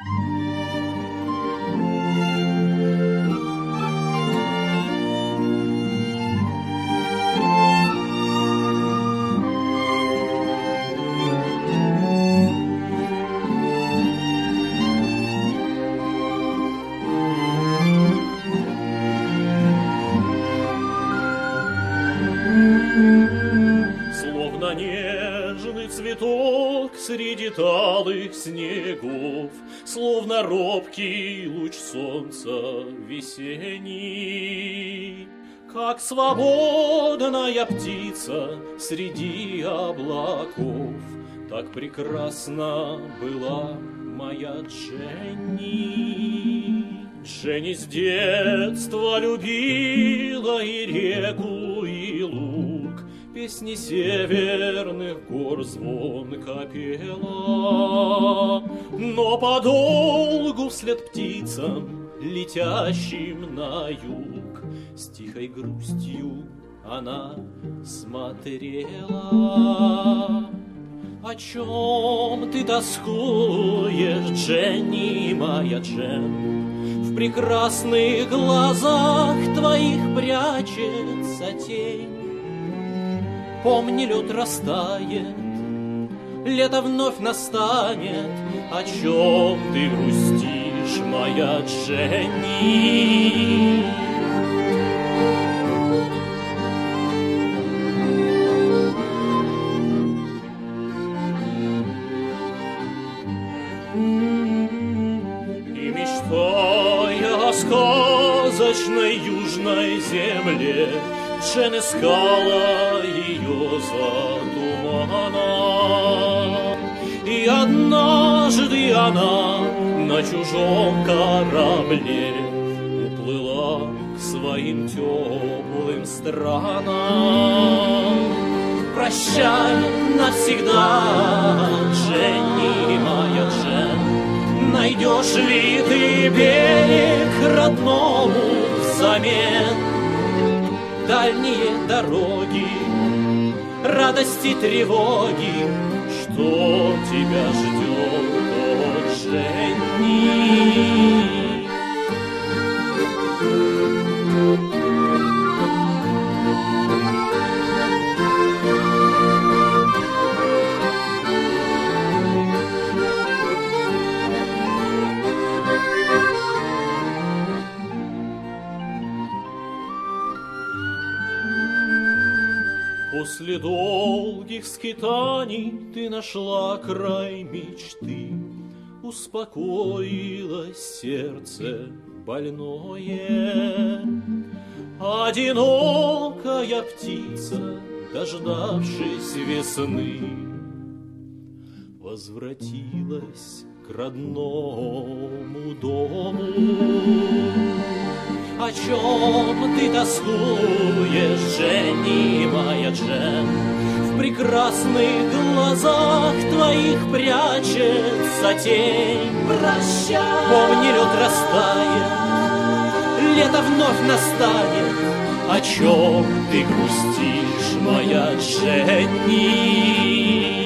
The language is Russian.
Словно нежный цветок среди талых снегов, словно робкий луч солнца весенний, как свободная птица среди облаков, так прекрасна была моя Дженни. Дженни с детства любила и реку, и луг, песни северных гор звонко пела. Но подолгу вслед птицам, летящим на юг, с тихой грустью она смотрела. О чем ты тоскуешь, Дженни, моя Джен? В прекрасных глазах твоих прячется тень. Помни, лед растает, лето вновь настанет. О чем ты грустишь, моя Дженни? И мечтая о сказочной южной земле, Джен искала ее за туманом. И однажды она на чужом корабле уплыла к своим теплым странам. Прощай навсегда, Дженни, моя Джен, найдешь ли ты берег родному взамен? Дальние дороги, радости, тревоги, что тебя ждет, о Дженни? После долгих скитаний ты нашла край мечты, успокоилось сердце больное. Одинокая птица, дождавшись весны, возвратилась к родному дому. О чем ты тоскуешь, Дженни, моя Джен? В прекрасных глазах твоих прячется тень. Прощай, помни, лед растает, лето вновь настанет. О чем ты грустишь, моя Дженни?